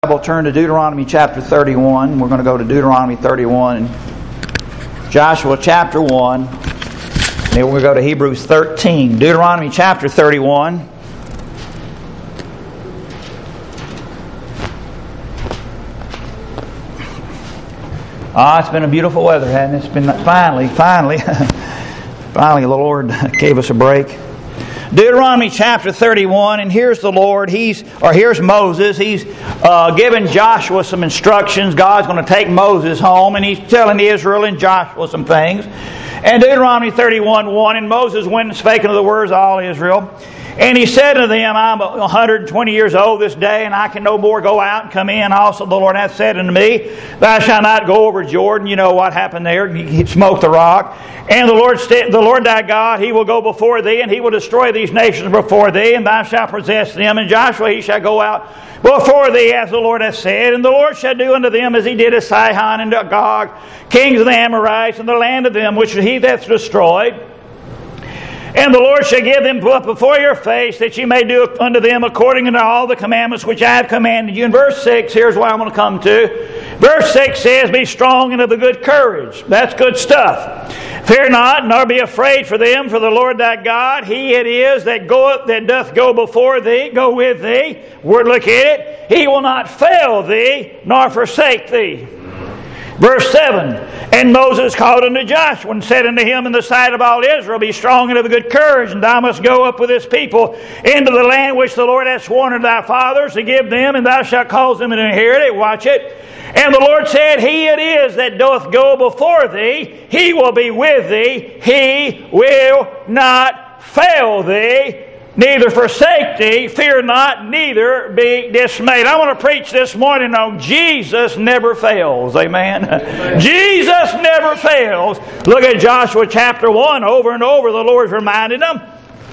Bible, turn to Deuteronomy chapter 31. We're going to go to Deuteronomy 31 and Joshua chapter 1. And then we're going to go to Hebrews 13. Deuteronomy chapter 31. It's been a beautiful weather, hasn't it? It's been finally, the Lord gave us a break. Deuteronomy chapter 31, and here's the Lord. Here's Moses. He's giving Joshua some instructions. God's going to take Moses home, and he's telling Israel and Joshua some things. And Deuteronomy 31:1, and Moses went and spake unto the words of all Israel. And he said unto them, I'm 120 years old this day, and I can no more go out and come in. Also the Lord hath said unto me, Thou shalt not go over Jordan. You know what happened there. He smote the rock. And the Lord thy God, He will go before thee, and He will destroy these nations before thee, and thou shalt possess them. And Joshua, he shall go out before thee, as the Lord hath said. And the Lord shall do unto them as He did to Sihon and Agag, kings of the Amorites, and the land of them which He hath destroyed. And the Lord shall give them up before your face, that you may do unto them according to all the commandments which I have commanded you. In verse 6, here's what I'm going to come to. Verse 6 says, Be strong and of a good courage. That's good stuff. Fear not, nor be afraid for them, for the Lord thy God, He it is that doth go before thee, go with thee. Look at it. He will not fail thee, nor forsake thee. Verse 7, And Moses called unto Joshua, and said unto him in the sight of all Israel, Be strong and of a good courage, and thou must go up with this people into the land which the Lord hath sworn unto thy fathers to give them, and thou shalt cause them to inherit it. Watch it. And the Lord said, He it is that doth go before thee. He will be with thee. He will not fail thee, neither forsake thee. Fear not, neither be dismayed. I want to preach this morning on Jesus never fails. Amen. Jesus never fails. Look at Joshua chapter 1. Over and over the Lord's reminded them.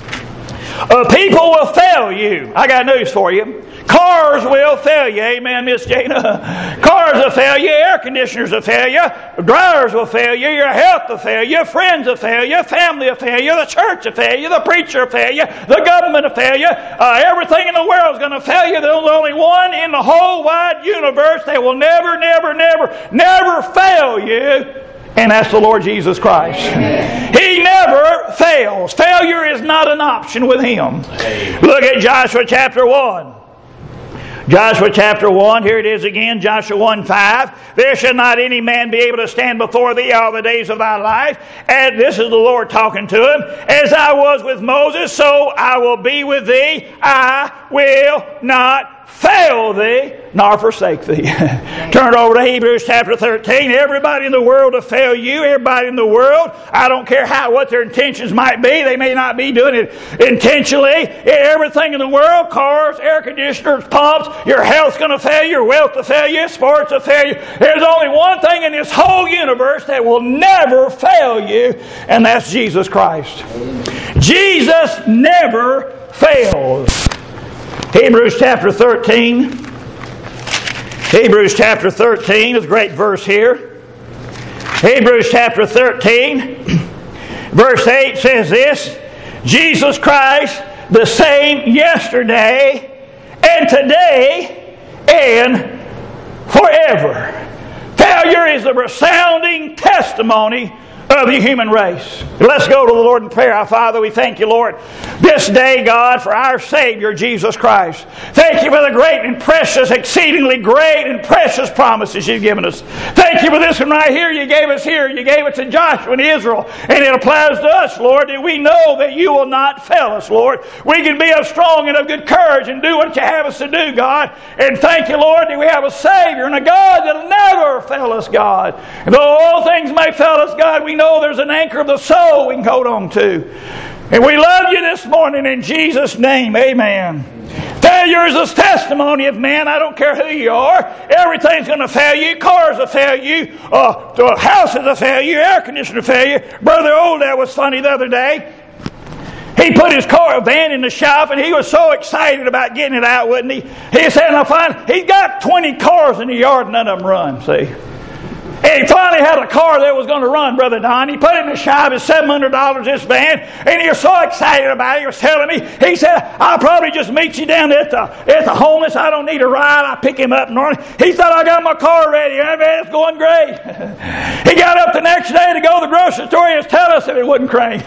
People will fail you. I got news for you. Cars will fail you. Amen, Miss Jana. Cars will fail you. Air conditioners will fail you. Dryers will fail you. Your health will fail you. Friends will fail you. Family will fail you. The church will fail you. The preacher will fail you. The government will fail you. Everything in the world is going to fail you. There's only one in the whole wide universe that will never fail you. And that's the Lord Jesus Christ. Amen. He never fails. Failure is not an option with Him. Amen. Look at Joshua chapter 1. Joshua chapter 1, here it is again, Joshua 1:5. There shall not any man be able to stand before thee all the days of thy life. And this is the Lord talking to him. As I was with Moses, so I will be with thee. I will not fail thee, nor forsake thee. Turn over to Hebrews chapter 13. Everybody in the world will fail you. Everybody in the world, I don't care what their intentions might be. They may not be doing it intentionally. Everything in the world, cars, air conditioners, pumps, your health's going to fail you, your wealth will fail you, sports will fail you. There's only one thing in this whole universe that will never fail you, and that's Jesus Christ. Jesus never fails. Hebrews chapter 13. Hebrews chapter 13 is a great verse here. Hebrews chapter 13, verse 8 says this, Jesus Christ, the same yesterday and today and forever. Failure is a resounding testimony of the human race. Let's go to the Lord in prayer. Our Father, we thank you, Lord, this day, God, for our Savior, Jesus Christ. Thank you for the great and precious, exceedingly great and precious promises you've given us. Thank you for this one right here. You gave us here. You gave it to Joshua and Israel. And it applies to us, Lord, and we know that you will not fail us, Lord. We can be of strong and of good courage and do what you have us to do, God. And thank you, Lord, that we have a Savior and a God that will never fail us, God. And though all things may fail us, God, we know there's an anchor of the soul we can hold on to. And we love you this morning in Jesus' name. Amen. Failure is a testimony of man. I don't care who you are. Everything's going to fail you. Cars will fail you. Houses will fail you. Air conditioner will fail you. Brother Oldell was funny the other day. He put his van in the shop, and he was so excited about getting it out, wasn't he? He said, he's got 20 cars in the yard, and none of them run, see. And he finally had a car that was going to run, Brother Don. He put it in the shop. It's $700, this van. And he was so excited about it. He was telling me, he said, I'll probably just meet you down at the homeless. I don't need a ride. I'll pick him up. He said, I got my car ready. I mean, it's going great. He got up the next day to go to the grocery store and was telling us if it wouldn't crank.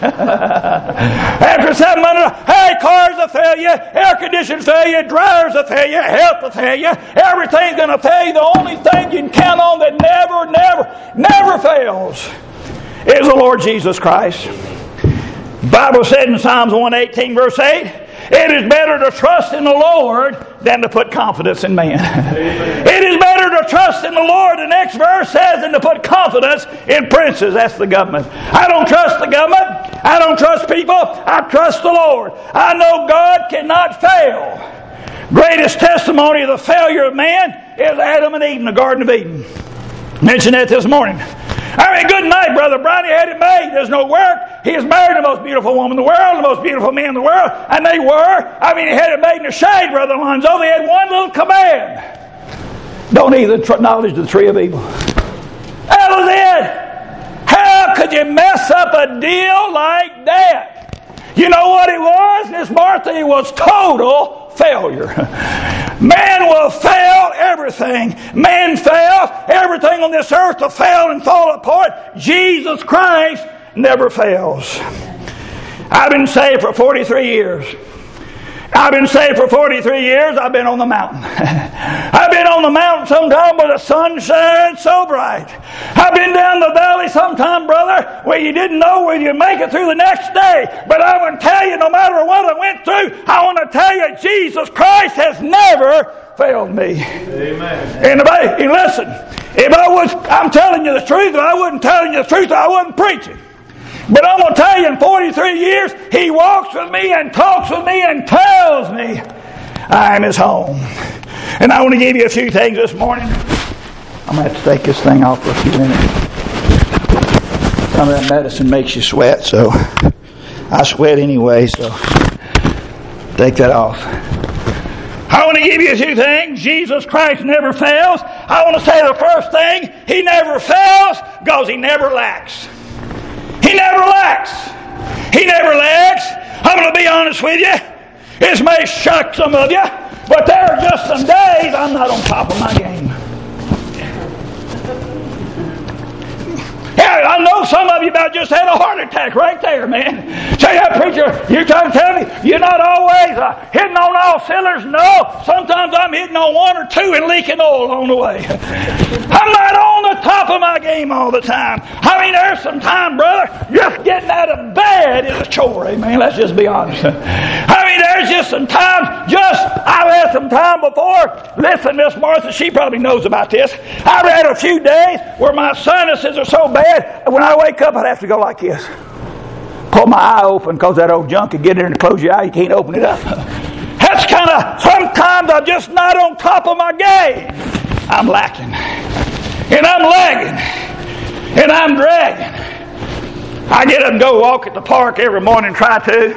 After $700, hey, cars will fail you. Air conditioners fail you. Dryers will fail you. Health will fail you. Everything's going to fail you. The only thing you can count on that never fails is the Lord Jesus Christ. The Bible said in Psalms 118 verse 8, it is better to trust in the Lord than to put confidence in man. Amen. It is better to trust in the Lord, the next verse says, than to put confidence in princes. That's the government. I don't trust the government. I don't trust people. I trust the Lord. I know God cannot fail. Greatest testimony of the failure of man is Adam and Eve in the Garden of Eden. Mentioned that this morning. I mean, good night, Brother Brian. He had it made. There's no work. He has married the most beautiful woman in the world, the most beautiful man in the world. And they were. I mean, he had it made in the shade, Brother Alonzo. They had one little command. Don't eat the knowledge of the tree of evil. That was it. How could you mess up a deal like that? You know what it was, Miss Martha? It was total failure. Man will fail everything. Man fails. Everything on this earth will fail and fall apart. Jesus Christ never fails. I've been saved for 43 years. I've been saved for 43 years. I've been on the mountain. I've been on the mountain sometime where the sun shines so bright. I've been down the valley sometime, brother, where you didn't know whether you'd make it through the next day. But I want to tell you, no matter what I went through, I want to tell you, Jesus Christ has never failed me. Amen. And listen, I'm telling you the truth. If I wasn't telling you the truth, I wasn't preaching. But I'm going to tell you, in 43 years, He walks with me and talks with me and tells me I am His home. And I want to give you a few things this morning. I'm going to have to take this thing off for a few minutes. Some of that medicine makes you sweat, so I sweat anyway, so take that off. I want to give you a few things. Jesus Christ never fails. I want to say the first thing, He never fails because He never lacks. He never lacks. He never lacks. I'm going to be honest with you. This may shock some of you, but there are just some days I'm not on top of my game. Yeah, I know some of you about just had a heart attack right there, man. Say, that preacher, you're trying to tell me you're not always hitting on all cylinders? No, sometimes I'm hitting on one or two and leaking oil on the way. I'm not on the top of my game all the time. I mean, there's some time, brother, just getting out of bed is a chore, amen. Let's just be honest. I mean, there's just some times, I've had some time before. Listen, Miss Martha, she probably knows about this. I've had a few days where my sinuses are so bad, when I wake up, I'd have to go like this. Pull my eye open because that old junk can get in and close your eye. You can't open it up. That's kind of, sometimes I'm just not on top of my game. I'm lacking. And I'm lagging. And I'm dragging. I get up and go walk at the park every morning, try to.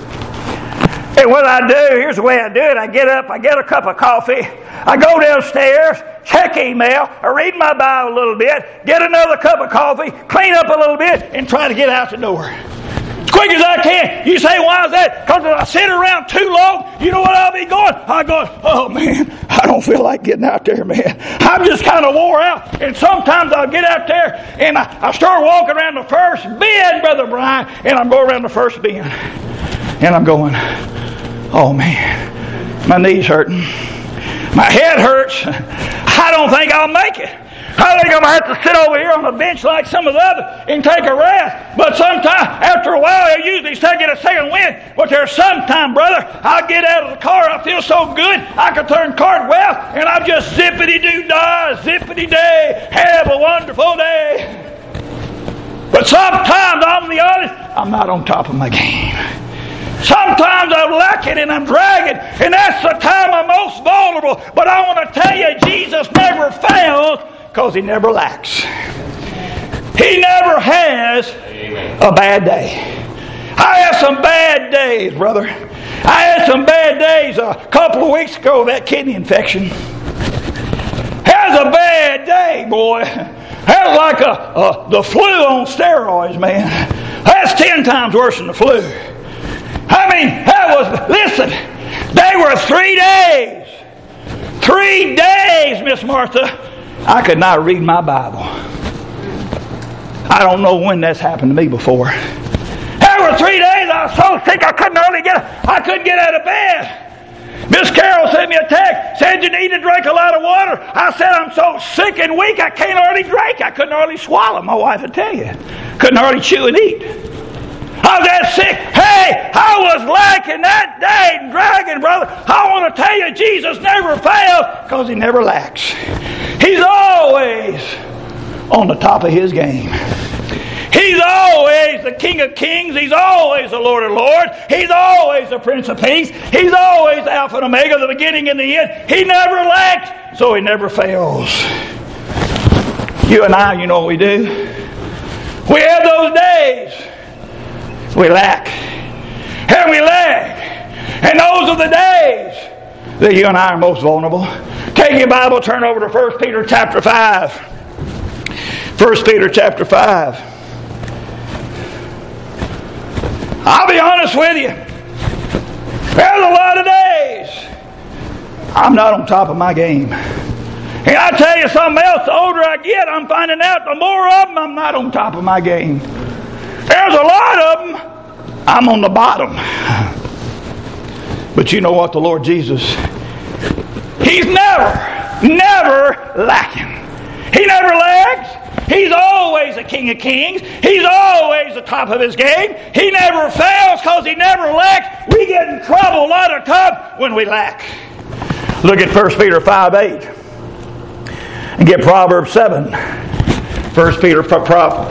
And what I do, here's the way I do it. I get up, I get a cup of coffee, I go downstairs, check email, I read my Bible a little bit, get another cup of coffee, clean up a little bit, and try to get out the door. As quick as I can. You say, why is that? Because if I sit around too long, you know what I'll be going? I'm going, oh man, I don't feel like getting out there, man. I'm just kind of wore out. And sometimes I'll get out there and I start walking around the first bend, Brother Brian, and I'm going around the first bend. And I'm going, oh man, my knee's hurting. My head hurts. I don't think I'll make it. I think I'm going to have to sit over here on the bench like some of the others and take a rest. But sometime, after a while, I usually start get a second wind. But there's sometime, brother, I'll get out of the car, I feel so good, I can turn cartwheel, and I'm just zippity-doo-dah, zippity-day, have a wonderful day. But sometimes, I'm be honest, I'm not on top of my game. Sometimes I'm lacking and I'm dragging, and that's the time I'm most vulnerable. But I want to tell you, Jesus never fails because He never lacks. He never has a bad day. I had some bad days, brother. I had some bad days a couple of weeks ago, that kidney infection. That was a bad day. day, boy, that was like the flu on steroids, man. That's 10 times worse than the flu. I mean, listen, they were 3 days. 3 days, Miss Martha, I could not read my Bible. I don't know when that's happened to me before. There were 3 days I was so sick I couldn't get out of bed. Miss Carol sent me a text, said you need to drink a lot of water. I said I'm so sick and weak I can't hardly drink. I couldn't hardly swallow. My wife would tell you. Couldn't hardly chew and eat. I was that sick. Hey, I was lacking that day and dragging, brother. I want to tell you, Jesus never fails because He never lacks. He's always on the top of His game. He's always the King of Kings. He's always the Lord of Lords. He's always the Prince of Peace. He's always Alpha and Omega, the beginning and the end. He never lacks, so He never fails. You and I, you know what we do? We have those days. We lack. And we lag. And those are the days that you and I are most vulnerable. Take your Bible, turn over to 1 Peter chapter 5. 1 Peter chapter 5. I'll be honest with you. There's a lot of days I'm not on top of my game. And I tell you something else, the older I get, I'm finding out the more of them I'm not on top of my game. There's a lot of them I'm on the bottom. But you know what, the Lord Jesus, He's never lacking. He never lags. He's always the King of Kings. He's always the top of His game. He never fails because He never lacks. We get in trouble a lot of times when we lack. Look at 1 Peter 5:8 and get Proverbs 7. 1 Peter 5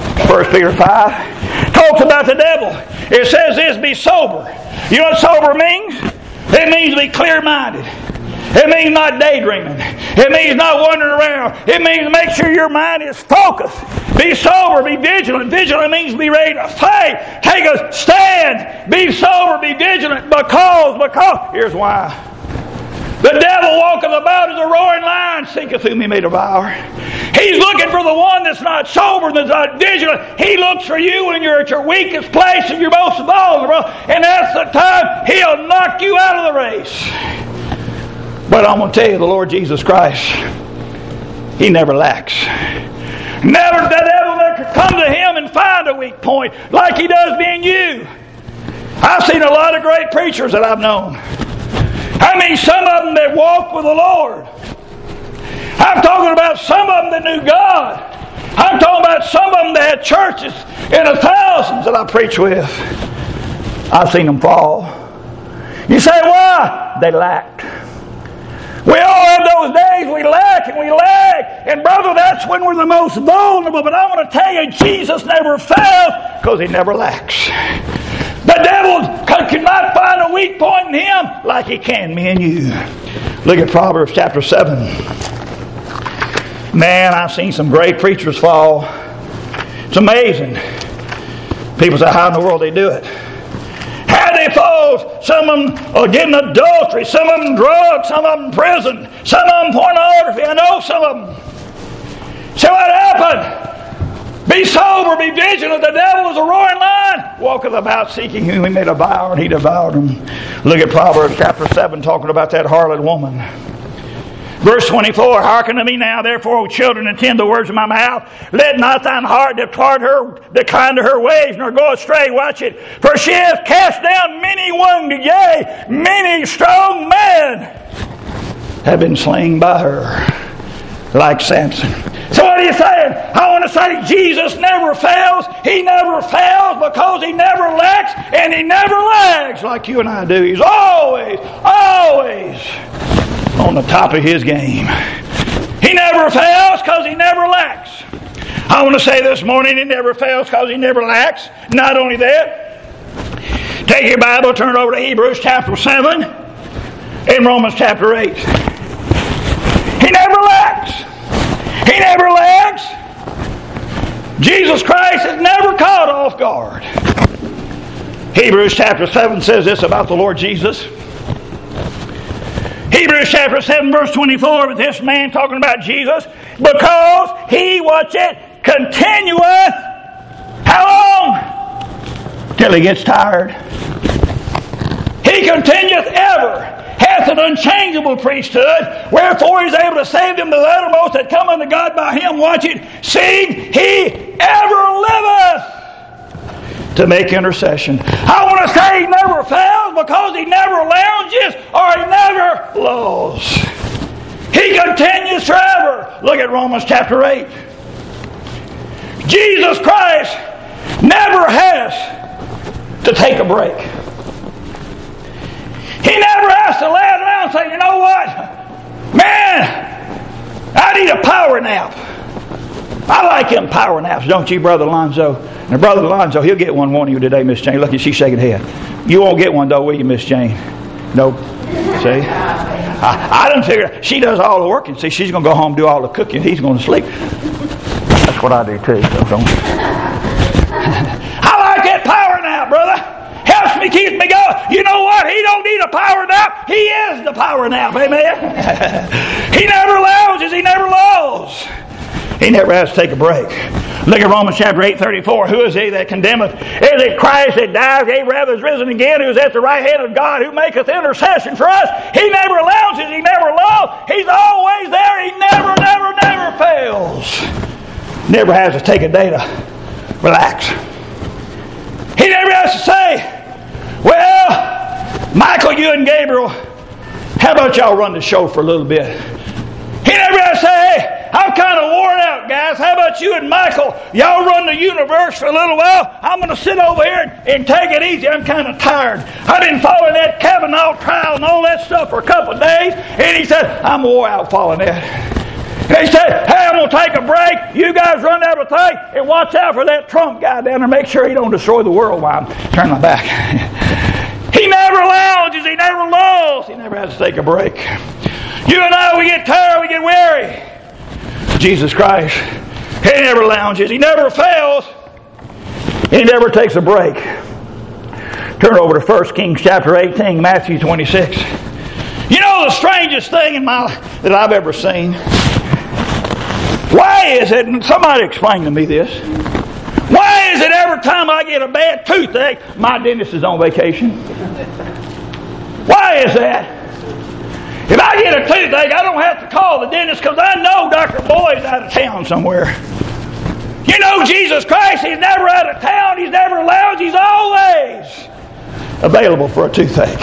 talks about the devil. It says this, be sober. You know what sober means? It means to be clear-minded. It means not daydreaming. It means not wandering around. It means make sure your mind is focused. Be sober, be vigilant. Vigilant means be ready to fight. Take a stand. Be sober, be vigilant because. Here's why. The devil walketh about as a roaring lion, seeketh whom he may devour. He's looking for the one that's not sober, that's not vigilant. He looks for you when you're at your weakest place and you're most vulnerable. And that's the time he'll knock you out of the race. But I'm going to tell you, the Lord Jesus Christ, He never lacks. Never the devil that could come to Him and find a weak point like he does me and you. I've seen a lot of great preachers that I've known. I mean, some of them that walked with the Lord. I'm talking about some of them that knew God. I'm talking about some of them that had churches in the thousands that I preach with. I've seen them fall. You say, why? They lacked. We all have those days we lack and we lag. And brother, that's when we're the most vulnerable. But I want to tell you, Jesus never fails because He never lacks. The devil cannot find a weak point in Him like he can me and you. Look at Proverbs chapter 7. Man, I've seen some great preachers fall. It's amazing. People say, how in the world they do it? How they fall? Some of them are getting adultery, some of them drugs, some of them prison, some of them pornography. I know some of them. So what happened? Be sober, be vigilant. The devil is a roaring lion, walketh about seeking whom he may devour, and he devoured him. Look at Proverbs chapter 7, talking about that harlot woman. Verse 24, hearken to me now, therefore, O children, and attend the words of my mouth. Let not thine heart decline to her ways, nor go astray. Watch it. For she hath cast down many wounded, yea, many strong men have been slain by her, like Samson. So what are you saying? I want to say Jesus never fails. He never fails because He never lacks, and He never lags like you and I do. He's always on the top of His game. He never fails because He never lacks. I want to say this morning, He never fails because He never lacks. Not only that, take your Bible, turn over to Hebrews chapter 7 and Romans chapter 8. He never lacks. He never lags. Jesus Christ is never caught off guard. Hebrews chapter 7 says this about the Lord Jesus. Hebrews chapter 7 verse 24, with this man talking about Jesus, because he, watch it, continueth, how long? Till he gets tired. He continueth ever, hath an unchangeable priesthood, wherefore he is able to save them to the uttermost that come unto God by him, watch it, seeing he ever liveth to make intercession. I want to say he never fails because he never lounges or he never lulls. He continues forever. Look at Romans chapter 8. Jesus Christ never has to take a break. He never has to lay around and say, you know what? Man, I need a power nap. I like him power naps, don't you, Brother Alonzo? Now, Brother Alonzo, he'll get one, won't you, today, Miss Jane? Look, she's shaking her head. You won't get one, though, will you, Miss Jane? Nope. See? I done figured she does all the working. See, she's going to go home and do all the cooking. He's going to sleep. That's what I do, too. So don't. I like that power nap, brother. Helps me, keeps me going. You know what? He don't need a power nap. He is the power nap. Amen? He never lounges. He never lulls. He never has to take a break. Look at Romans chapter 8:34. Who is he that condemneth? Is it Christ that died, yea, rather is risen again, who is at the right hand of God, who maketh intercession for us? He never lounges. He never lulls. He's always there. He never fails. Never has to take a day to relax. He never has to say, well, Michael, you and Gabriel, how about y'all run the show for a little bit? He never has to say, hey, I'm kind of worn out, guys. How about you and Michael? Y'all run the universe for a little while. I'm going to sit over here and take it easy. I'm kind of tired. I didn't follow that Kavanaugh trial and all that stuff for a couple of days. And he said, I'm wore out following that. And he said, hey, I'm going to take a break. You guys run everything and watch out for that Trump guy down there. Make sure he don't destroy the world while I'm turning my back. He never lounges. He never lulls. He never has to take a break. You and I, we get tired. We get weary. Jesus Christ, he never lounges. He never fails. He never takes a break. Turn over to 1 Kings chapter 18, Matthew 26. You know the strangest thing that I've ever seen? Why is it, and somebody explain to me this, why is it every time I get a bad toothache, my dentist is on vacation? Why is that? If I get a toothache, I don't have to call the dentist because I know Dr. Boyd's out of town somewhere. You know Jesus Christ, he's never out of town, he's never lounged, he's always available for a toothache.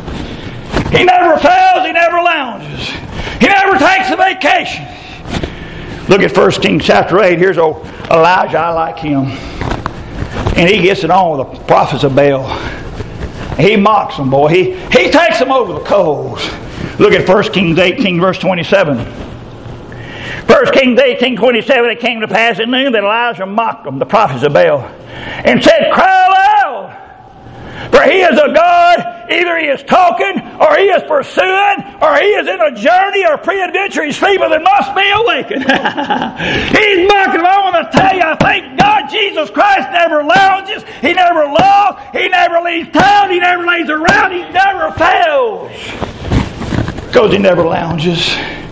He never fails, he never lounges. He never takes a vacation. Look at 1 Kings chapter 8. Here's old Elijah. I like him. And he gets it on with the prophets of Baal. He mocks them, boy. He takes them over the coals. Look at 1 Kings 18, verse 27. 1 Kings 18, 27, it came to pass at noon that Elijah mocked them, the prophets of Baal, and said, cry aloud, for he is a God, either he is talking, or he is pursuing, or he is in a journey or pre-adventure, he's sleeping and must be awakened. He's mocking them. I want to tell you, I thank God Jesus Christ never lounges, he never lulls, he never leaves town, he never lays around, he never fails. Because he never lounges.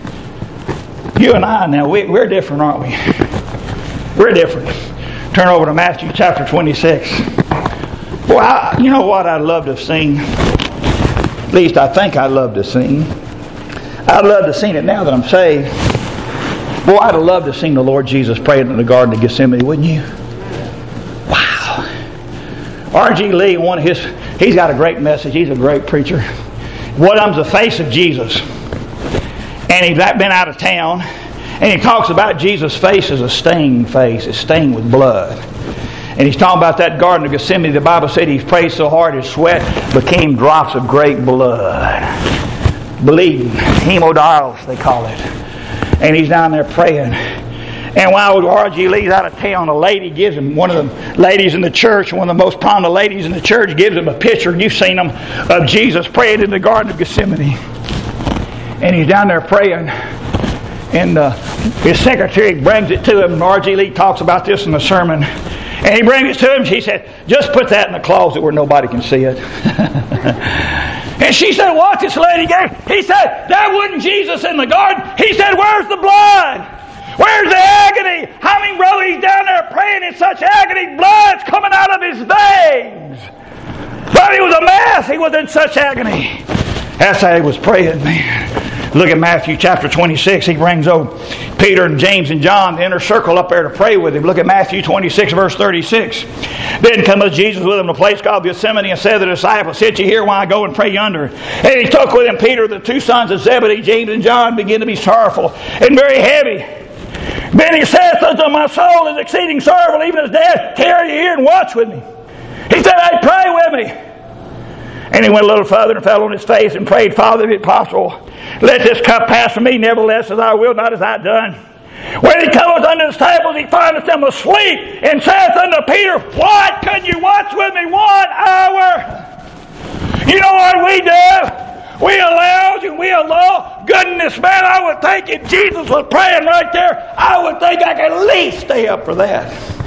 You and I now, we're different, aren't we? We're different. Turn over to Matthew chapter 26. Boy, you know what I'd love to have seen? At least I think I'd love to have seen. I'd love to have seen it now that I'm saved. Boy, I'd have loved to have seen the Lord Jesus pray in the Garden of Gethsemane, wouldn't you? Wow. R.G. Lee, he's got a great message. He's a great preacher. One of them's the face of Jesus. And he's been out of town. And he talks about Jesus' face as a stained face. It's stained with blood. And he's talking about that Garden of Gethsemane. The Bible said he prayed so hard his sweat became drops of great blood. Bleeding. Hemodialysis, they call it. And he's down there praying. And while R.G. Lee's out of town, a lady gives him, one of the ladies in the church, one of the most prominent ladies in the church, gives him a picture, and you've seen him, of Jesus praying in the Garden of Gethsemane. And he's down there praying, and his secretary brings it to him, and R.G. Lee talks about this in the sermon. And he brings it to him, she said, just put that in the closet where nobody can see it. And she said, "What this lady gave?" He said, "That wasn't Jesus in the garden." He said, "Where's the blood? Where's the agony?" I mean, brother, he's down there praying in such agony, blood's coming out of his veins. But he was a mess. He was in such agony. That's how he was praying, man. Look at Matthew chapter 26. He brings Peter and James and John, the inner circle, up there to pray with him. Look at Matthew 26, verse 36. Then cometh Jesus with him to a place called Gethsemane, and said to the disciples, "Sit ye here while I go and pray yonder." And he took with him Peter, the two sons of Zebedee, James and John, began to be sorrowful and very heavy. Then he saith unto them, "My soul is exceeding sorrowful, even as death. Tarry ye here and watch with me." He said, "Hey, pray with me." And he went a little further and fell on his face and prayed, "Father, if it possible, let this cup pass from me, nevertheless as I will, not as I done." When he cometh unto the disciples, he findeth them asleep, and saith unto Peter, "What? Could you watch with me 1 hour?" You know what we do? We lounge and we allow. Goodness, man, I would think if Jesus was praying right there, I would think I could at least stay up for that.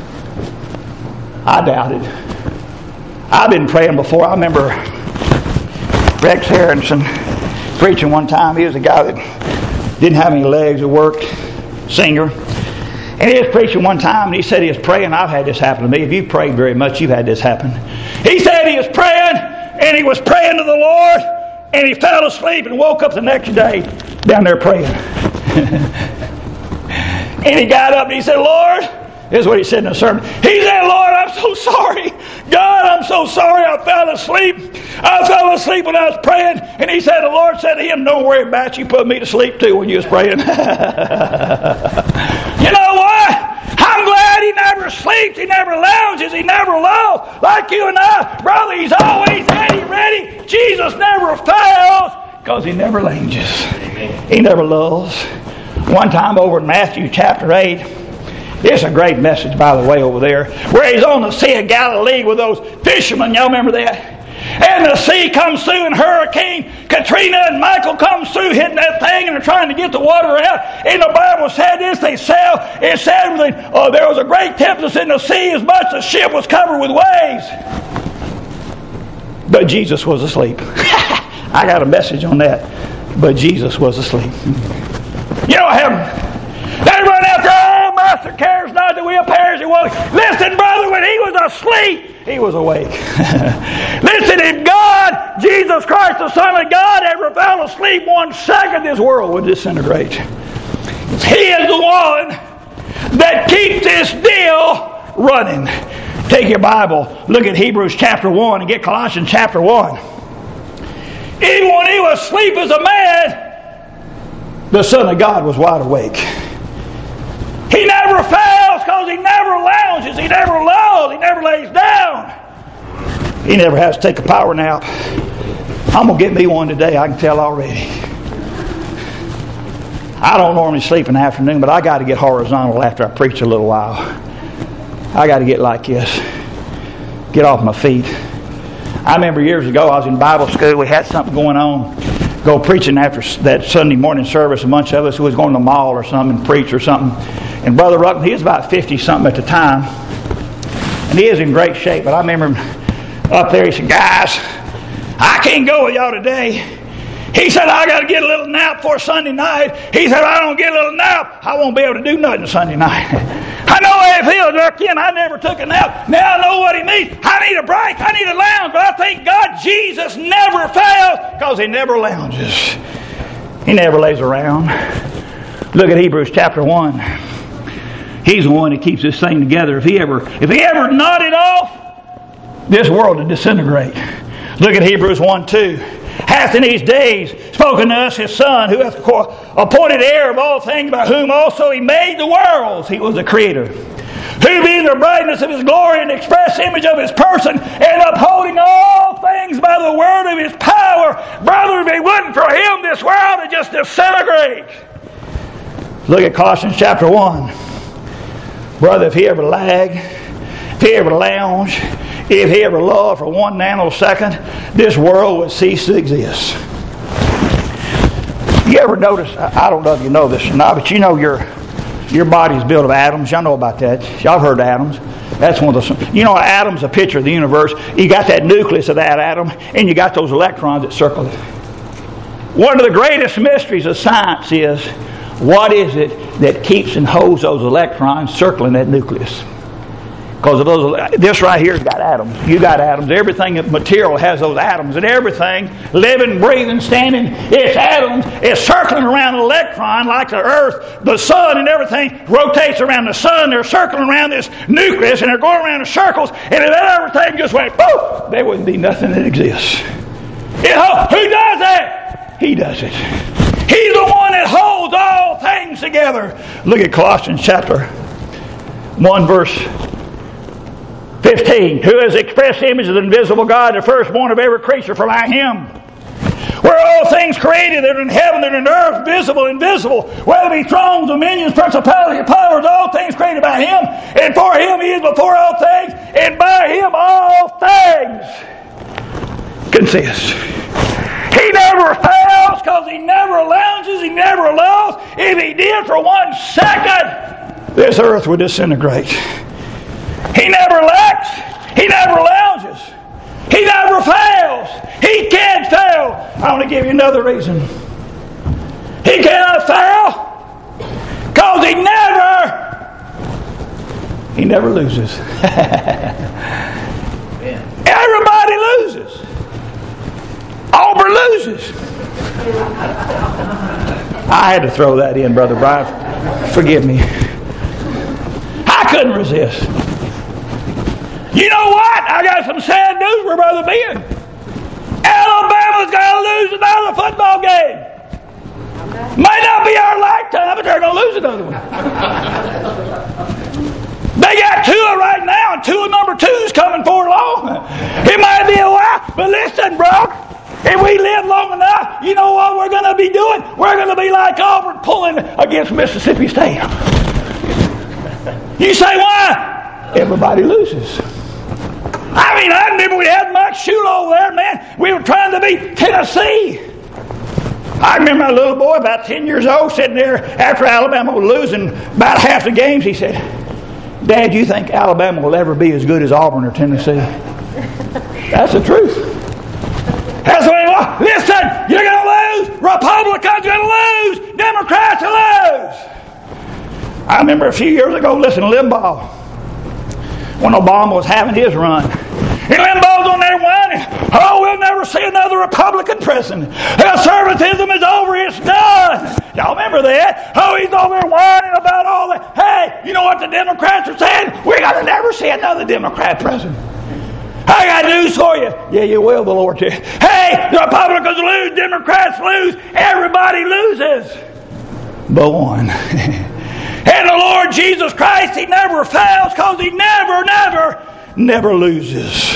I doubt it. I've been praying before. I remember Rex Harrison preaching one time. He was a guy that didn't have any legs or worked, singer. And he was preaching one time, and he said he was praying. I've had this happen to me. If you've prayed very much, you've had this happen. He said he was praying, and he was praying to the Lord, and he fell asleep and woke up the next day down there praying. And he got up and he said, "Lord," this is what he said in the sermon. He said, "Lord, I'm so sorry. God, I'm so sorry I fell asleep. I fell asleep when I was praying." And he said, the Lord said to him, "Don't worry about it. You put me to sleep too when you was praying." You know what? I'm glad he never sleeps. He never lounges. He never lulls. Like you and I, brother, he's always ready. Jesus never fails because he never lounges. He never lulls. One time over in Matthew chapter 8, it's a great message, by the way, over there, where he's on the Sea of Galilee with those fishermen. Y'all remember that? And the sea comes through, and Hurricane Katrina and Michael comes through, hitting that thing, and they're trying to get the water out. And the Bible said this, it said there was a great tempest in the sea, as much as the ship was covered with waves. But Jesus was asleep. I got a message on that. But Jesus was asleep. You know what happened? They run after, "Oh, Master cares not that we perish." Listen, brother, when he was asleep, he was awake. Listen, if God, Jesus Christ, the Son of God, ever fell asleep 1 second, this world would disintegrate. He is the one that keeps this deal running. Take your Bible, look at Hebrews chapter 1 and get Colossians chapter 1. Even when he was asleep as a man, the Son of God was wide awake. He never fails because he never lounges. He never lulls. He never lays down. He never has to take a power nap. I'm going to get me one today. I can tell already. I don't normally sleep in the afternoon, but I got to get horizontal after I preach a little while. I got to get like this. Get off my feet. I remember years ago I was in Bible school. We had something going on. Go preaching after that Sunday morning service. A bunch of us who was going to the mall or something and preach or something. And Brother Ruckman, he was about 50-something at the time. And he is in great shape. But I remember him up there. He said, "Guys, I can't go with y'all today." He said, "I got to get a little nap for Sunday night." He said, "I don't get a little nap, I won't be able to do nothing Sunday night." I know how it feels, again. I never took a nap. Now I know what he means. I need a break. I need a lounge. But I thank God Jesus never fails because he never lounges. He never lays around. Look at Hebrews chapter 1. He's the one that keeps this thing together. If he ever nodded off, this world would disintegrate. Look at Hebrews 1:2. "Hath in these days spoken to us his Son, who hath appointed heir of all things, by whom also he made the worlds." He was the creator. "Who being the brightness of his glory and express image of his person, and upholding all things by the word of his power." Brother, if it wasn't for him, this world would just disintegrate. Look at Colossians chapter 1. Brother, if he ever lagged, if he ever lounged, if he ever loved for 1 nanosecond, this world would cease to exist. You ever notice, I don't know if you know this or not, but you know your body's built of atoms. Y'all know about that. Y'all heard of atoms. That's one of the... You know, an atom's a picture of the universe. You got that nucleus of that atom, and you got those electrons that circle it. One of the greatest mysteries of science is, what is it that keeps and holds those electrons circling that nucleus? Because of those, this right here has got atoms. You got atoms. Everything material has those atoms, and everything living, breathing, standing, its atoms is circling around an electron like the Earth, the sun, and everything rotates around the sun. They're circling around this nucleus, and they're going around in circles. And if everything just went poof, there wouldn't be nothing that exists. Who does that? He does it. He's the one that holds all things together. Look at Colossians chapter 1, verse 15. Who has expressed image of the invisible God, the firstborn of every creature, for by Him were all things created that are in heaven, that are in earth, visible, invisible, whether it be thrones, dominions, principalities, powers, all things created by Him, and for Him He is before all things, and by Him all things consist. He never fails because He never lounges, He never lulls. If He did for 1 second, this earth would disintegrate. He never lacks. He never lounges. He never fails. He can't fail. I want to give you another reason. He cannot fail because He never loses. Everybody loses. Auburn loses. I had to throw that in, Brother Brian. Forgive me. I couldn't resist. You know what? I got some sad news for Brother Ben. Alabama's got to lose another football game. Might not be our lifetime, but they're going to lose another one. They got Tua right now, and Tua number 2's coming for long. It might be a while, but listen, bro. If we live long enough, you know what we're going to be doing? We're going to be like Auburn pulling against Mississippi State. You say why? Everybody loses. I remember we had Mike Shula over there, man. We were trying to beat Tennessee. I remember a little boy about 10 years old sitting there after Alabama was losing about half the games. He said, Dad, you think Alabama will ever be as good as Auburn or Tennessee? That's the truth. That's what it was. Listen, you're going to lose. Republicans are going to lose. Democrats will lose. I remember a few years ago listening to Limbaugh when Obama was having his run. And Limbaugh's on there whining, we'll never see another Republican president. Conservatism is over, it's done. Y'all remember that? He's over there whining about all that. Hey, you know what the Democrats are saying? We're going to never see another Democrat president. I got news for you. Yeah, you will, the Lord said. Hey, the Republicans lose, Democrats lose, everybody loses. But one. And the Lord Jesus Christ, He never fails because He never loses.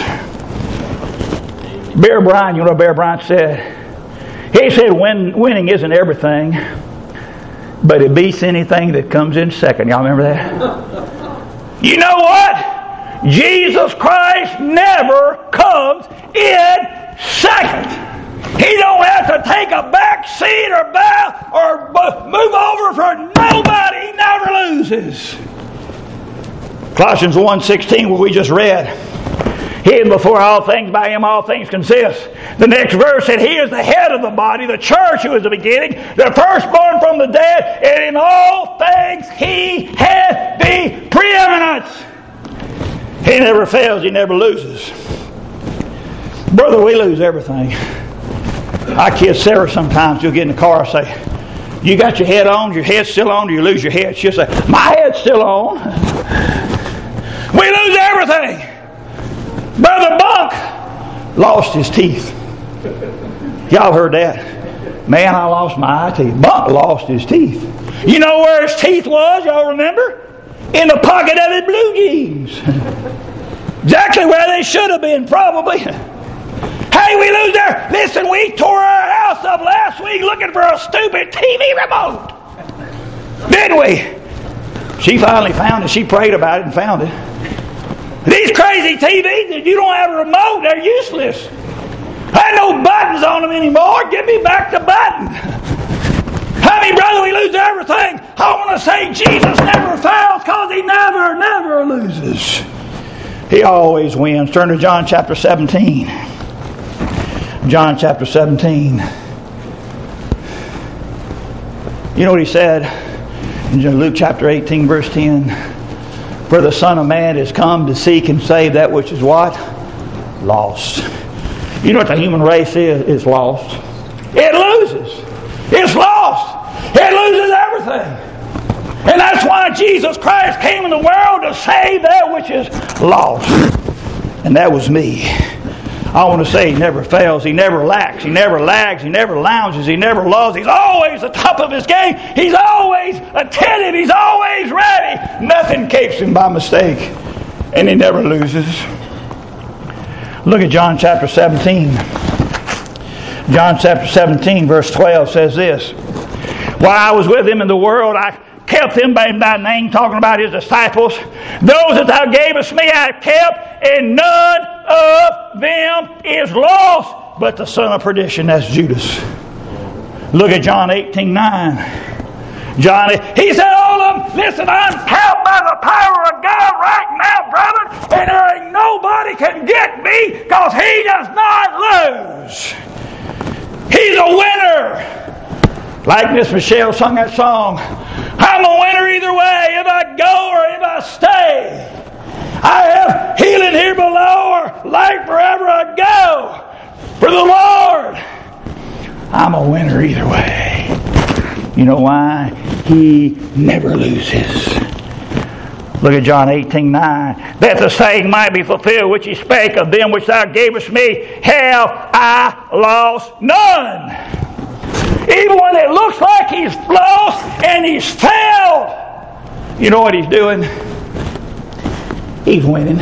Bear Bryant, you know what Bear Bryant said? He said winning isn't everything, but it beats anything that comes in second. Y'all remember that? You know what? Jesus Christ never comes in second. He don't have to take a back seat or bow or move over for nobody. He never loses. Colossians 1:16, where we just read, He is before all things, by Him all things consist. The next verse said, He is the head of the body, the church, who is the beginning, the firstborn from the dead, and in all things He has the preeminence. He never fails, He never loses. Brother, we lose everything. I kid Sarah sometimes. She'll get in the car and say, you got your head on? Your head's still on? Or you lose your head? She'll say, my head's still on. We lose everything. Brother Bunk lost his teeth. Y'all heard that? Man, I lost my eye teeth. Bunk lost his teeth. You know where his teeth was? Y'all remember? In the pocket of his blue jeans. Exactly where they should have been, probably. Hey, we lose there. Listen, we tore our house up last week looking for a stupid TV remote. Didn't we? She finally found it. She prayed about it and found it. These crazy TVs, if you don't have a remote, they're useless. I ain't no buttons on them anymore. Give me back the button. I mean, brother, we lose everything. I want to say Jesus never fails because He never loses. He always wins. Turn to John chapter 17. John chapter 17. You know what he said in Luke chapter 18 verse 10? For the Son of Man is come to seek and save that which is what? Lost. You know what the human race is lost. It loses. It's lost. It loses everything. And that's why Jesus Christ came in the world to save that which is lost. And that was me. I want to say He never fails. He never lacks. He never lags. He never lounges. He never lulls. He's always at the top of His game. He's always attentive. He's always ready. Nothing keeps Him by mistake. And He never loses. Look at John chapter 17. John chapter 17 verse 12 says this. While I was with Him in the world, I kept them by name, talking about His disciples. Those that Thou gavest me I have kept, and none of them is lost but the son of perdition. That's Judas. Look at John 18:9. John, he said, all of them, listen, I'm held by the power of God right now, brother, and there ain't nobody can get me because He does not lose. He's a winner. Like Miss Michelle sung that song, I'm a winner either way, if I go or if I stay. I have healing here below or life wherever I go for the Lord. I'm a winner either way. You know why? He never loses. Look at John 18:9. That the saying might be fulfilled which He spake, of them which Thou gavest me have I lost none. Even when it looks like He's lost and He's failed, you know what He's doing? He's winning.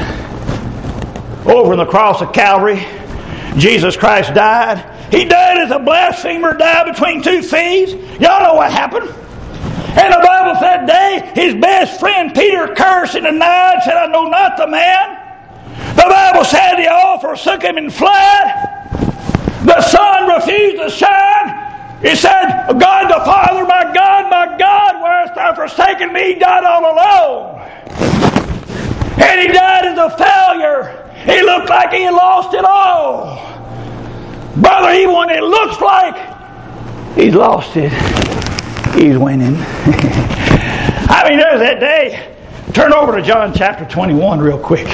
Over on the cross of Calvary, Jesus Christ died. He died as a blasphemer, died between two thieves. Y'all know what happened. And the Bible said his best friend Peter cursed and denied, said, I know not the man. The Bible said they all forsook Him and fled. The sun refused to shine. He said, God the Father, my God, where hast Thou forsaken me? He died all alone. And He died as a failure. He looked like He had lost it all. Brother, even when it looks like He's lost it, He's winning. I mean, there's that day. Turn over to John chapter 21 real quick.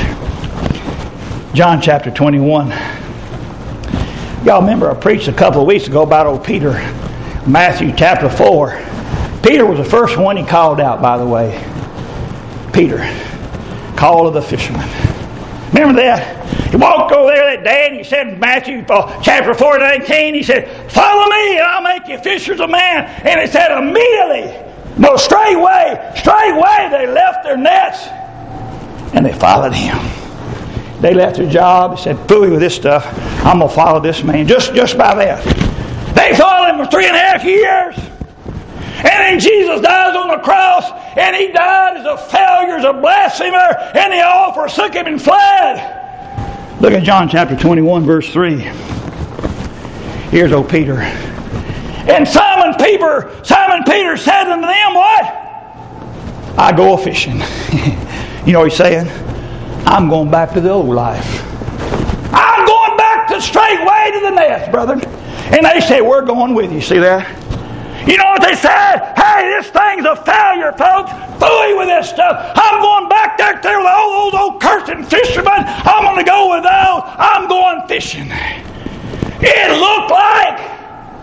John chapter 21. Y'all remember I preached a couple of weeks ago about old Peter. Matthew chapter 4. Peter was the first one He called out, by the way. Peter, call of the fishermen. Remember that? He walked over there that day and He said in Matthew chapter 4:19, He said, follow me and I'll make you fishers of men. And He said immediately, no, straightway they left their nets and they followed Him. They left their job. They said, fooey with this stuff. I'm going to follow this man. Just by that. They followed Him for 3.5 years. And then Jesus dies on the cross, and He died as a failure, as a blasphemer, and they all forsook Him and fled. Look at John chapter 21, verse 3. Here's old Peter. And Simon Peter said unto them, what? I go a-fishing. You know what he's saying? I'm going back to the old life. I'm going back to straight way to the nest, brother. And they say, we're going with you. See that? You know what they said? Hey, this thing's a failure, folks. Fooey with this stuff. I'm going back there with all those old cursing fishermen. I'm going to go with those. I'm going fishing. It looked like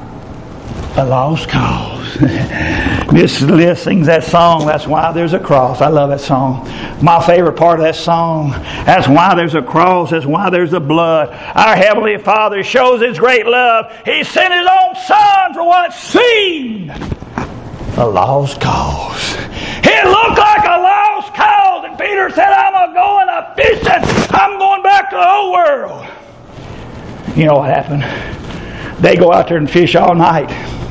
a lost cause. Miss Liz sings that song, That's Why There's a Cross. I love that song. My favorite part of that song, that's why there's a cross, that's why there's a blood. Our Heavenly Father shows His great love. He sent His own Son for what seemed a lost cause. It looked like a lost cause, and Peter said, I'm going a-fishing. I'm going back to the old world. You know what happened? They go out there and fish all night.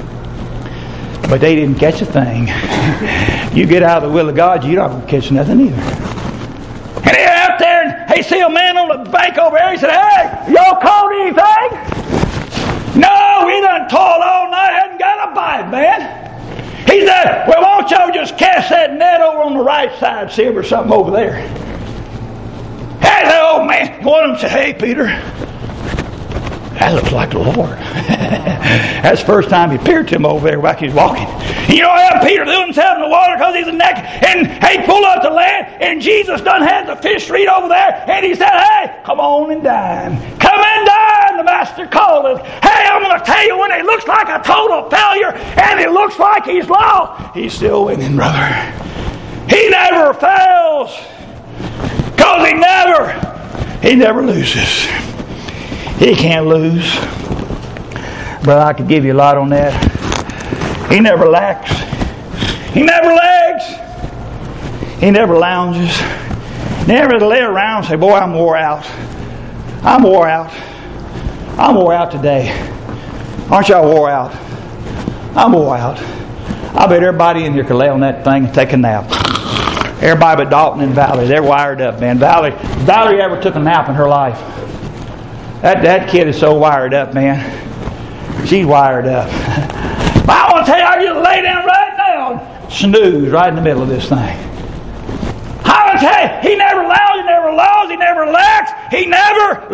But they didn't catch a thing. You get out of the will of God, you're not going to catch nothing either. And they're out there and they see a man on the bank over there. He said, hey, y'all caught anything? No, we done toiled all night, hadn't got a bite, man. He said, well, why don't y'all just cast that net over on the right side, see if there's something over there. Hey, that old man. One of them said, hey, Peter, that looks like the Lord. That's the first time he appeared to him over there while he was walking. You know what Peter threw himself in the water because he's a naked, and he pulled up to land, and Jesus done had the fish street over there, and he said, hey, come on and dine. Come and dine, the master called us. Hey, I'm going to tell you, when he looks like a total failure, and he looks like he's lost, he's still winning, brother. He never fails, because he never loses. He can't lose. But I could give you a lot on that. He never lacks. He never lags. He never lounges. Never lay around and say, boy, I'm wore out. I'm wore out. I'm wore out today. Aren't y'all wore out? I'm wore out. I bet everybody in here could lay on that thing and take a nap. Everybody but Dalton and Valerie. They're wired up, man. Valerie ever took a nap in her life. That kid is so wired up, man. She's wired up. But I want to tell you, I just lay down right now, snooze right in the middle of this thing. I want to tell you, he never lounges, he never lows, he never lacks, he never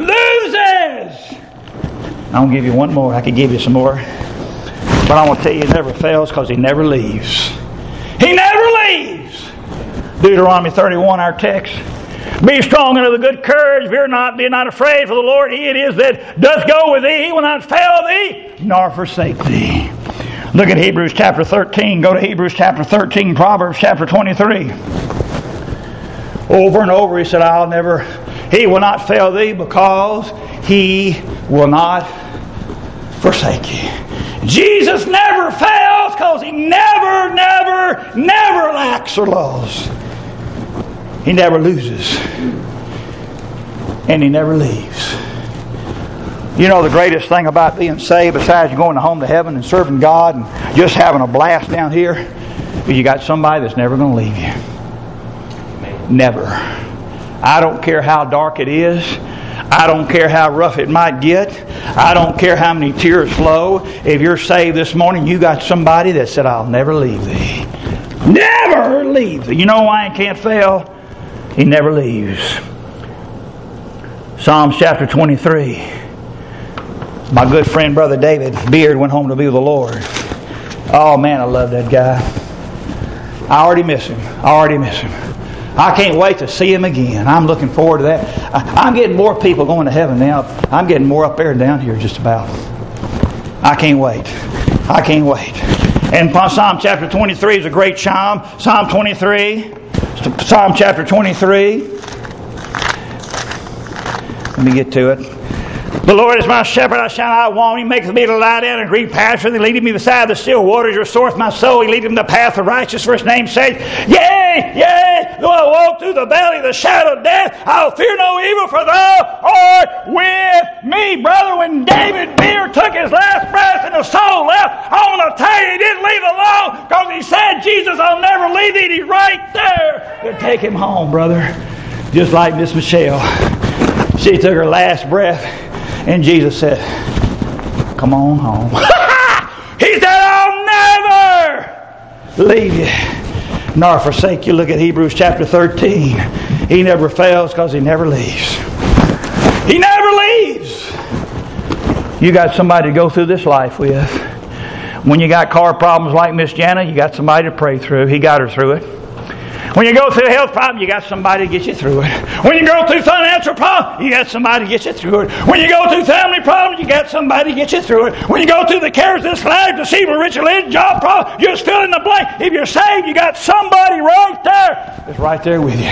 loses. I'm going to give you one more. I could give you some more. But I want to tell you, he never fails because he never leaves. He never leaves. Deuteronomy 31, our text. Be strong and of a good courage, fear not, be not afraid, for the Lord He it is that doth go with thee. He will not fail thee, nor forsake thee. Look at Hebrews chapter 13. Go to Hebrews chapter 13, Proverbs chapter 23. Over and over He said, He will not fail thee, because He will not forsake you. Jesus never fails, because He never lacks or lulls. He never loses. And He never leaves. You know the greatest thing about being saved, besides going home to heaven and serving God and just having a blast down here, is you got somebody that's never going to leave you. Never. I don't care how dark it is. I don't care how rough it might get. I don't care how many tears flow. If you're saved this morning, you got somebody that said, I'll never leave thee. Never leave thee. You know why He can't fail? He never leaves. Psalms chapter 23. My good friend, Brother David Beard, went home to be with the Lord. Oh, man, I love that guy. I already miss him. I can't wait to see him again. I'm looking forward to that. I'm getting more people going to heaven now. I'm getting more up there and down here just about. I can't wait. And Psalm chapter 23 is a great psalm. Psalm 23. Psalm chapter 23. Let me get to it. The Lord is my shepherd, I shall not want. He maketh me to lie down in green pasture. He leadeth me beside the still waters. He restoreth my soul. He leadeth me in the path of righteousness for His name's sake. Yea, though I walk through the valley of the shadow of death, I'll fear no evil, for Thou art with me. Brother, when David Beard took his last breath and his soul left, I'm going to tell you, he didn't leave alone, because he said, Jesus, I'll never leave thee. He's right there to take him home, brother. Just like Miss Michelle. She took her last breath, and Jesus said, come on home. He said, I'll never leave you nor forsake you. Look at Hebrews chapter 13. He never fails because He never leaves. He never leaves. You got somebody to go through this life with. When you got car problems like Miss Jana, you got somebody to pray through. He got her through it. When you go through a health problem, you got somebody to get you through it. When you go through financial problems, you got somebody to get you through it. When you go through family problems, you got somebody to get you through it. When you go through the cares of this life, deceiving, rich, religion, job problem, you just fill in the blank. If you're saved, you got somebody right there that's right there with you.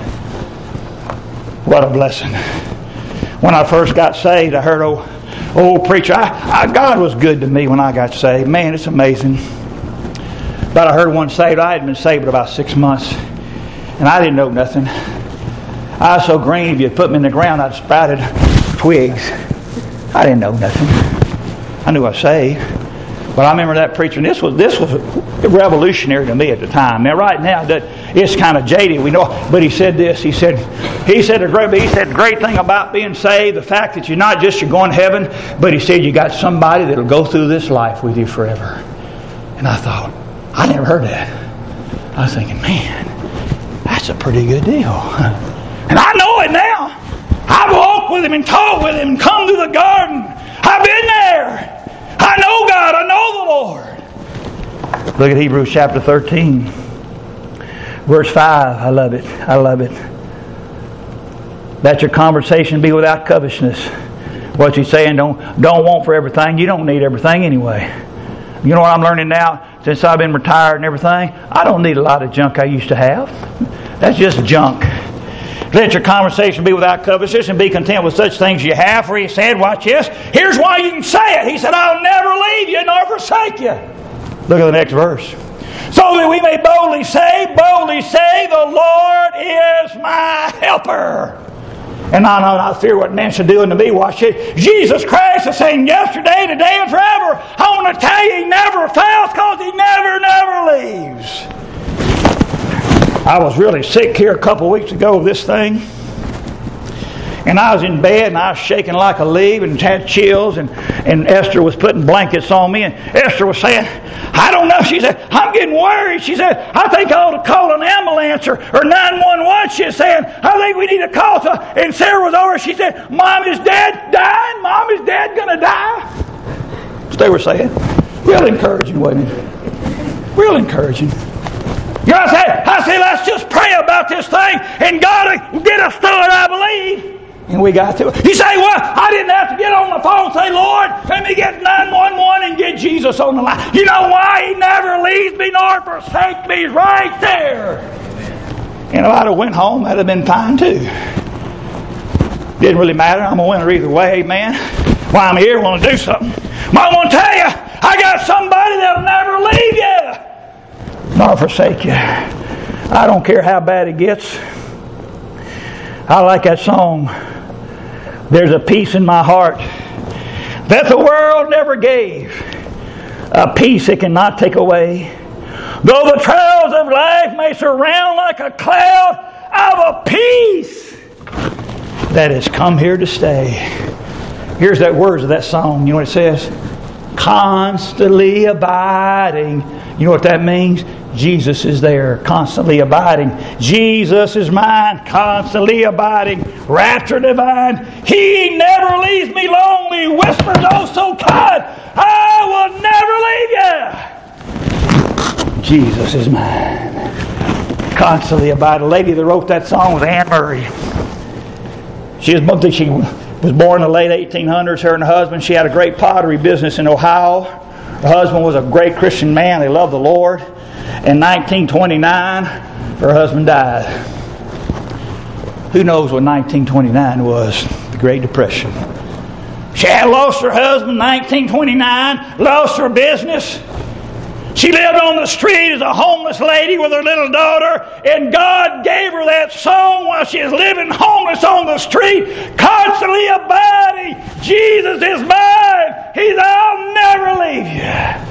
What a blessing. When I first got saved, I heard old preacher. God was good to me when I got saved. Man, it's amazing. But I heard one saved. I had been saved for about 6 months. And I didn't know nothing. I was so green, if you put me in the ground, I'd sprouted twigs. I didn't know nothing. I knew I was saved. But I remember that preacher, and this was revolutionary to me at the time. Now, right now, it's kind of jaded, we know. But he said this. He said the great thing about being saved, the fact that you're going to heaven, but he said you got somebody that'll go through this life with you forever. And I thought, I never heard that. I was thinking, man, that's a pretty good deal. And I know it now. I've walked with Him and talked with Him and come to the garden. I've been there. I know God. I know the Lord. Look at Hebrews chapter 13. Verse 5. I love it. I love it. That your conversation be without covetousness. What's he saying? Don't want for everything. You don't need everything anyway. You know what I'm learning now? Since I've been retired and everything, I don't need a lot of junk I used to have. That's just junk. Let your conversation be without covetousness and be content with such things you have. For He said, watch this, here's why you can say it. He said, I'll never leave you nor forsake you. Look at the next verse. So that we may boldly say, the Lord is my helper. And I do not fear what man shall do unto me. Watch it. Jesus Christ is saying yesterday, today, and forever. I want to tell you, He never fails because He never leaves. I was really sick here a couple weeks ago of this thing. And I was in bed and I was shaking like a leaf and had chills. And Esther was putting blankets on me. And Esther was saying, I don't know. She said, I'm getting worried. She said, I think I ought to call an ambulance or 911. She was saying, I think we need to call. So, and Sarah was over. She said, Mom is Dad dying? Mom is Dad going to die? So they were saying, real encouraging, wasn't it? Real encouraging. You know what I say, let's just pray about this thing and God will get us through it, I believe. And we got to it. You say, well, I didn't have to get on the phone and say, Lord, let me get 911 and get Jesus on the line. You know why? He never leaves me nor forsakes me. He's right there. And if I'd have went home, that'd have been fine too. Didn't really matter. I'm a winner either way, man. While I'm here, I want to do something. But I want to tell you, I got somebody that'll never leave you nor forsake you. I don't care how bad it gets. I like that song. There's a peace in my heart that the world never gave, a peace it cannot take away. Though the trials of life may surround like a cloud, I've a peace that has come here to stay. Here's the words of that song. You know what it says? Constantly abiding. You know what that means? Jesus is there, constantly abiding. Jesus is mine, constantly abiding. Rapture divine. He never leaves me lonely. Whispers oh so kind. I will never leave you. Jesus is mine. Constantly abiding. The lady that wrote that song was Anne Murray. She was born in the late 1800s. Her and her husband. She had a great pottery business in Ohio. Her husband was a great Christian man. They loved the Lord. In 1929, her husband died. Who knows what 1929 was? The Great Depression. She had lost her husband in 1929, lost her business. She lived on the street as a homeless lady with her little daughter, and God gave her that song while she was living homeless on the street, constantly abiding. Jesus is mine. I'll never leave you.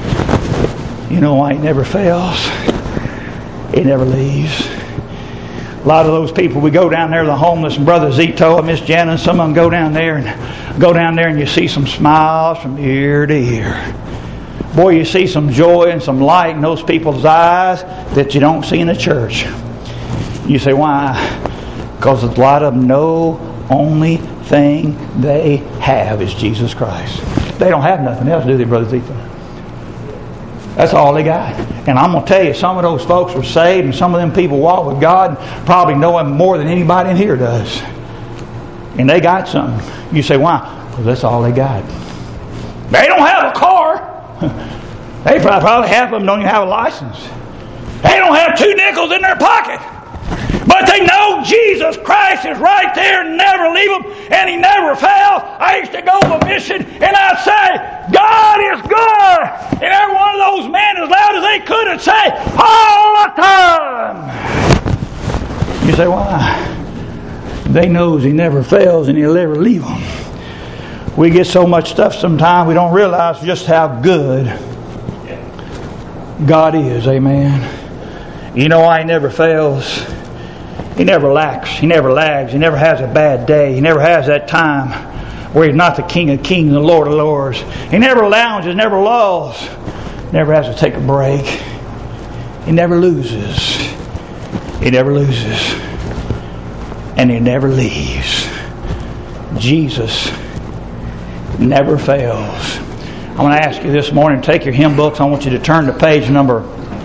You know why He never fails? He never leaves. A lot of those people, we go down there, the homeless, and Brother Zito and Miss Janice, some of them go down there and you see some smiles from ear to ear. Boy, you see some joy and some light in those people's eyes that you don't see in the church. You say, why? Because a lot of them know only thing they have is Jesus Christ. They don't have nothing else, do they, Brother Zito? That's all they got. And I'm going to tell you, some of those folks were saved, and some of them people walk with God, probably know Him more than anybody in here does. And they got something. You say, why? Because that's all they got. They don't have a car. They probably half of them don't even have a license. They don't have 2 nickels in their pocket. But they know Jesus Christ is right there and never leave them, and He never fails. I used to go on a mission, and I'd say, God is good. And every one of those men, as loud as they could, would say, all the time. You say, why? They knows He never fails, and He'll never leave them. We get so much stuff sometimes, we don't realize just how good God is. Amen. You know why He never fails? He never lacks. He never lags. He never has a bad day. He never has that time where He's not the King of Kings and the Lord of Lords. He never lounges, never lulls. Never has to take a break. He never loses. He never loses. And He never leaves. Jesus never fails. I'm going to ask you this morning, take your hymn books. I want you to turn to page number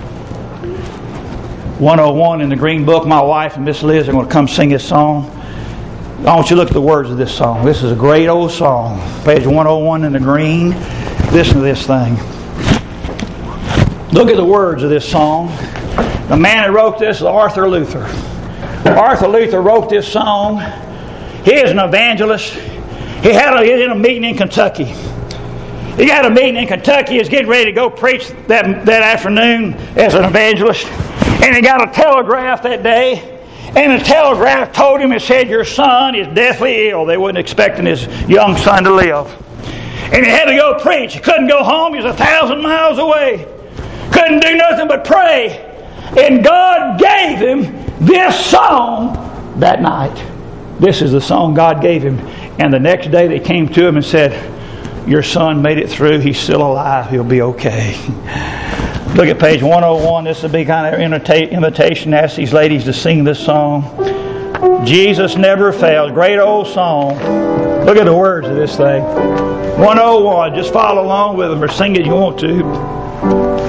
101 in the green book. My wife and Miss Liz are going to come sing this song. I want you to look at the words of this song. This is a great old song. Page 101 in the green. Listen to this thing. Look at the words of this song. The man who wrote this is Arthur Luther. Arthur Luther wrote this song. He is an evangelist. He was in a meeting in Kentucky. He got a meeting in Kentucky. He was getting ready to go preach that afternoon as an evangelist. And he got a telegraph that day. And the telegraph told him, it said, your son is deathly ill. They wasn't expecting his young son to live. And he had to go preach. He couldn't go home. He was 1,000 miles away. Couldn't do nothing but pray. And God gave him this song that night. This is the song God gave him. And the next day they came to him and said, your son made it through. He's still alive. He'll be okay. Look at page 101. This will be kind of invitation to ask these ladies to sing this song. Jesus never fails. Great old song. Look at the words of this thing. 101. Just follow along with them or sing it if you want to.